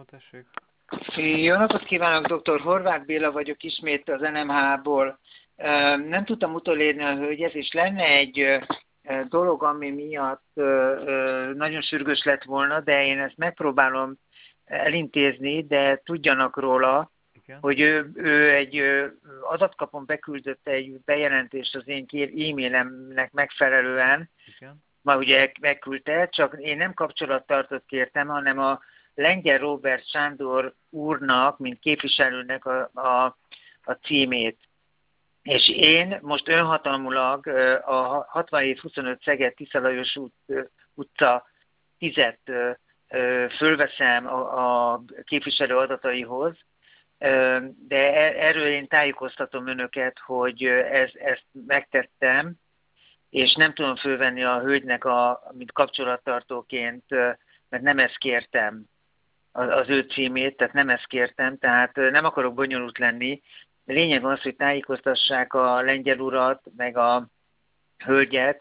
tessék. Jó napot kívánok, dr. Horváth Béla vagyok ismét az NMH-ból. Nem tudtam utolérni a hölgyet, és lenne egy dolog, ami miatt nagyon sürgős lett volna, de én ezt megpróbálom elintézni, de tudjanak róla, Igen. hogy ő egy adatkapon beküldött egy bejelentést az én e-mailemnek megfelelően, Igen. ma ugye megküldte, csak én nem kapcsolattartót kértem, hanem a Lengyel Róbert Sándor úrnak, mint képviselőnek a címét. És én most önhatalmulag a 6725 Szeged Tisza Lajos utca 10-et fölveszem a képviselő adataihoz, de erről én tájékoztatom önöket, hogy ezt megtettem, és nem tudom fölvenni a hölgynek, mint kapcsolattartóként, mert nem ezt kértem, az ő címét, tehát nem ezt kértem, tehát nem akarok bonyolult lenni. Lényeg az, hogy tájékoztassák a lengyel urat, meg a hölgyet,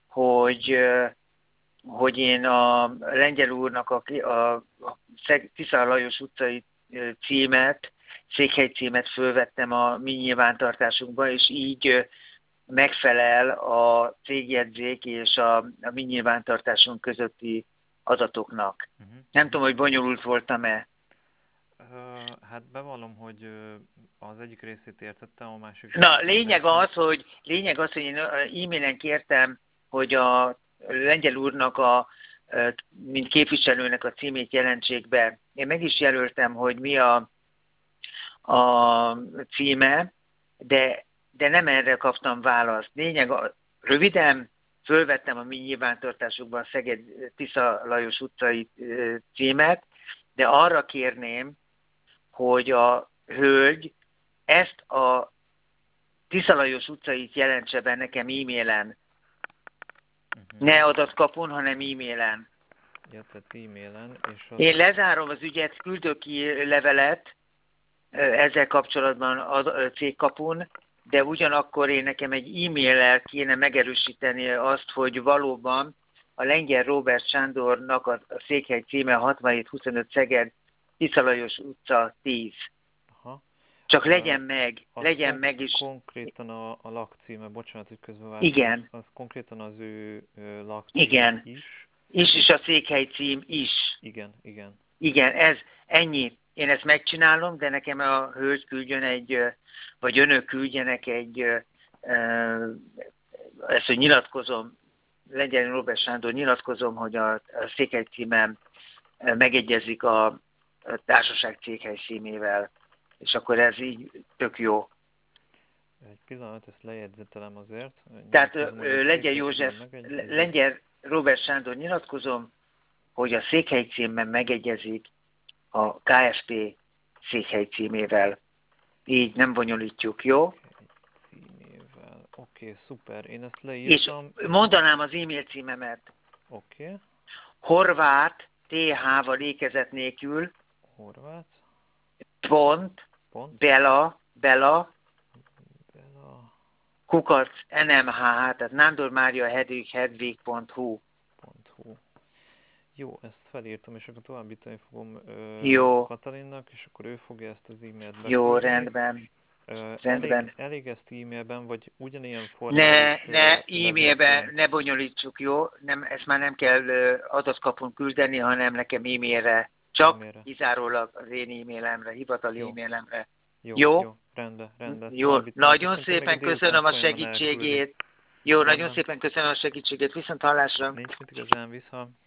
hogy én a lengyel úrnak a Tisza Lajos utcai címet, székhely címet fölvettem a mi nyilvántartásunkba, és így megfelel a cégjegyzék és a mi nyilvántartásunk közötti adatoknak. Nem tudom, hogy bonyolult voltam-e. Hát bevallom, hogy az egyik részét értettem, a másik... Na, lényeg az, hogy én e-mailen kértem, hogy a lengyel úrnak mint képviselőnek a címét jelentsék be. Én meg is jelöltem, hogy mi a címe, de nem erre kaptam választ. Röviden fölvettem a mi nyilvántartásukban a Szeged Tisza Lajos utcai címet, de arra kérném, hogy a hölgy ezt a Tisza Lajos utcait jelentse be nekem e-mailen. Ne adatkapon, hanem e-mailen. Ja, tehát e-mailen, és az... Én lezárom az ügyet, küldök ki levelet ezzel kapcsolatban a cégkapun, de ugyanakkor nekem egy e-maillel kéne megerősíteni azt, hogy valóban a Lengyel Róbert Sándornak a székhely címe 6725 Szeged Tisza Lajos utca 10. Aha. Csak legyen meg is. Konkrétan a lakcíme, bocsánat, hogy közben Igen. Az konkrétan az ő lakcíme Igen. is. És a székhely cím is. Igen. Igen, ez ennyi. Én ezt megcsinálom, de nekem a hölgy küldjön vagy önök küldjenek ezt, hogy nyilatkozom, Lengyel Róbert Sándor, nyilatkozom, hogy a székhely címem megegyezik a társaság céghely címével, és akkor ez így tök jó. Egy pillanat, ezt lejegyzetelem azért. Tehát Lengyel Róbert Sándor nyilatkozom, hogy a székhely címben megegyezik a KFT székhely címével. Így nem bonyolítjuk, jó? Címével. Oké, szuper. Én ezt leírtam. És mondanám az e-mail címemet. Oké. Horváth, TH-val ékezet nélkül. Horváth. Bela. Kukac NMH, tehát Nándor Mária Hedvig.hu. Jó, ezt felírtam, és akkor továbbítani fogom Katalinnak, és akkor ő fogja ezt az e-mailt beküldeni. Jó, rendben. Elég ezt e-mailben, vagy ugyanilyen formában? Ne e-mailben, ne bonyolítsuk, jó? Ezt már nem kell adatkapon küldeni, hanem nekem e-mailre. Csak kizárólag az én e-mailemre, hivatali e-mailemre. Jó? Rendben. Jó, nagyon szépen köszönöm a segítségét. Nagyon szépen köszönöm a segítségét. Viszont hallásra. Nincs mit igazán, vissza.